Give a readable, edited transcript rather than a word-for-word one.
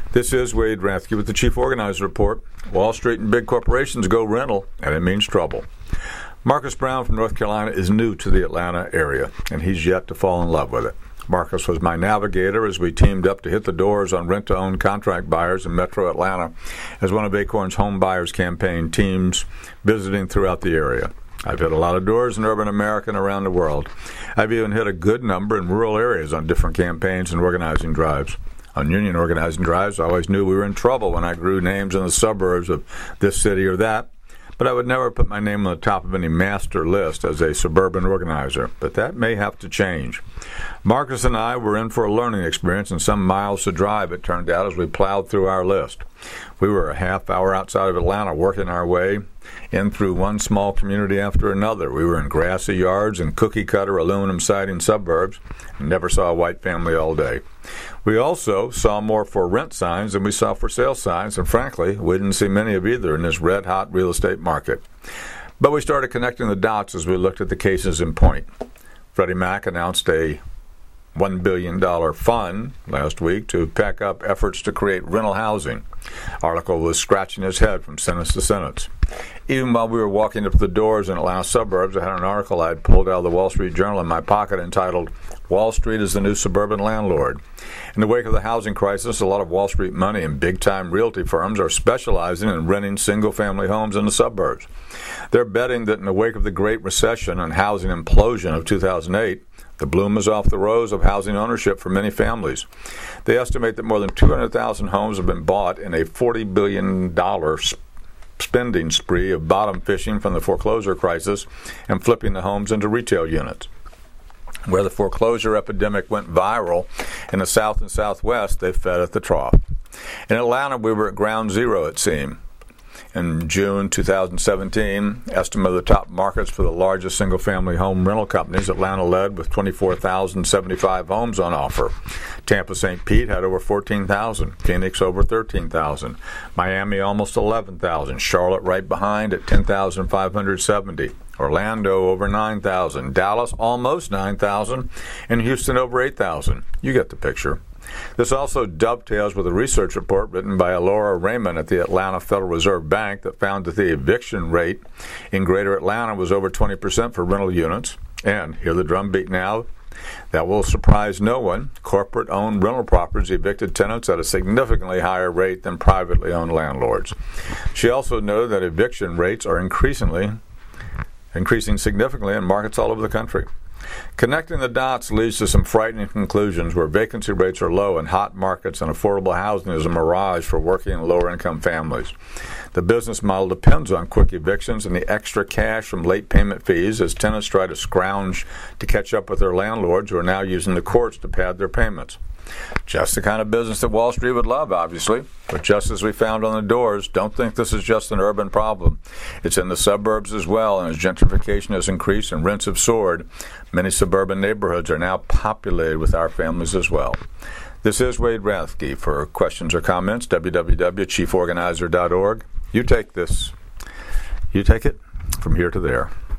This is Wade Rathke with the Chief Organizer Report. Wall Street and big corporations go rental, and it means trouble. Marcus Brown from North Carolina is new to the Atlanta area, and he's yet to fall in love with it. Marcus was my navigator as we teamed up to hit the doors on rent-to-own contract buyers in Metro Atlanta as one of Acorn's home buyers campaign teams visiting throughout the area. I've hit a lot of doors in urban America and around the world. I've even hit a good number in rural areas on different campaigns and organizing drives. On union organizing drives, I always knew we were in trouble when I grew names in the suburbs of this city or that, but I would never put my name on the top of any master list as a suburban organizer. But that may have to change. Marcus and I were in for a learning experience and some miles to drive, it turned out, as we plowed through our list. We were a half hour outside of Atlanta working our way in through one small community after another. We were in grassy yards and cookie-cutter aluminum siding suburbs and never saw a white family all day. We also saw more for rent signs than we saw for sale signs, and frankly, we didn't see many of either in this red-hot real estate market. But we started connecting the dots as we looked at the cases in point. Freddie Mac announced a $1 billion fund last week to pack up efforts to create rental housing. Article was scratching his head from sentence to sentence. Even while we were walking up the doors in Atlanta suburbs, I had an article I had pulled out of the Wall Street Journal in my pocket entitled, "Wall Street is the New Suburban Landlord." In the wake of the housing crisis, a lot of Wall Street money and big-time realty firms are specializing in renting single-family homes in the suburbs. They're betting that in the wake of the Great Recession and housing implosion of 2008, the bloom is off the rose of housing ownership for many families. They estimate that more than 200,000 homes have been bought in a $40 billion spending spree of bottom fishing from the foreclosure crisis and flipping the homes into retail units. Where the foreclosure epidemic went viral in the South and Southwest, they fed at the trough. In Atlanta, we were at ground zero, it seemed. In June 2017, estimate of the top markets for the largest single-family home rental companies, Atlanta led with 24,075 homes on offer. Tampa St. Pete had over 14,000. Phoenix over 13,000. Miami almost 11,000. Charlotte right behind at 10,570. Orlando over 9,000. Dallas almost 9,000. And Houston over 8,000. You get the picture. This also dovetails with a research report written by Laura Raymond at the Atlanta Federal Reserve Bank that found that the eviction rate in Greater Atlanta was over 20% for rental units. And, hear the drumbeat now, that will surprise no one, corporate-owned rental properties evicted tenants at a significantly higher rate than privately owned landlords. She also noted that eviction rates are increasing significantly in markets all over the country. Connecting the dots leads to some frightening conclusions where vacancy rates are low in hot markets and affordable housing is a mirage for working and lower-income families. The business model depends on quick evictions and the extra cash from late payment fees as tenants try to scrounge to catch up with their landlords who are now using the courts to pad their payments. Just the kind of business that Wall Street would love, obviously. But just as we found on the doors, don't think this is just an urban problem. It's in the suburbs as well, and as gentrification has increased and rents have soared, many suburban neighborhoods are now populated with our families as well. This is Wade Rathke. For questions or comments, www.chieforganizer.org. You take this. You take it from here to there.